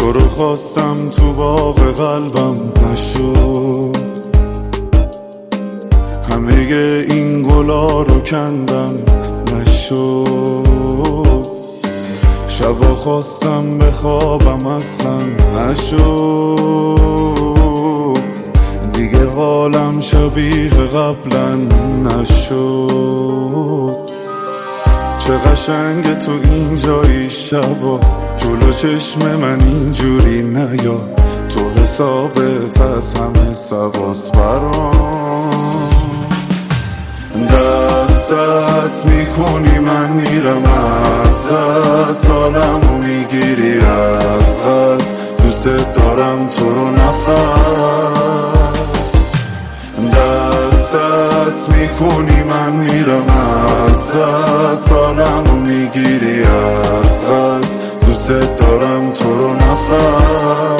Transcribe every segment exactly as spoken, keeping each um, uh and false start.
تو رو خواستم تو باغ قلبم نشد، همه این گلا رو کندم نشد، شبا خواستم بخوابم اصلا نشد، دیگه حالم شبیه قبلا نشد. چه قشنگه تو اینجایی شبا، جلو چشم من اینجوری نیا، تو حسابت از همه سواس برام. دست دست میکنی من میرم از دست، حالمو میگیری از غز، دوست دارم تو رو نفس. دست دست میکنی من میرم از دست، حالمو میگیری از غز، دوست دارم تو رو نفس.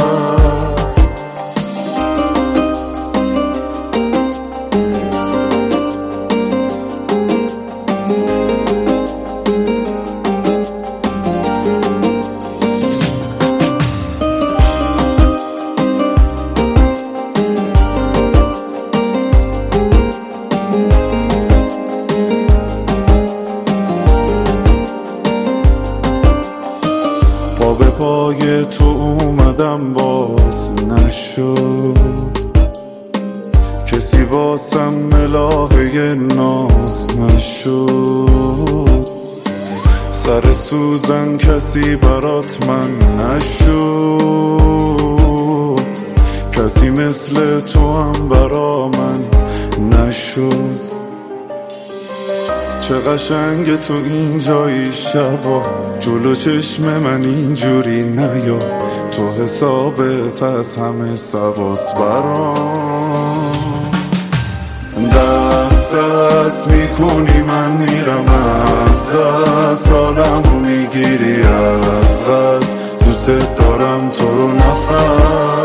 پا به پای تو اومدم باز نشد، کسی واسم ملاحه ناز نشد، سر سوزن کسی برات من نشد، کسی مثل تو هم برا من نشد. چه قشنگه تو اینجایی شبا، جلو چشم من اینجوری نیا، تو حسابت از همه سواس برام. دست دست میکنی من میرم از دست، حالمو میگیری از غز، دوست دارم تو رو نفس.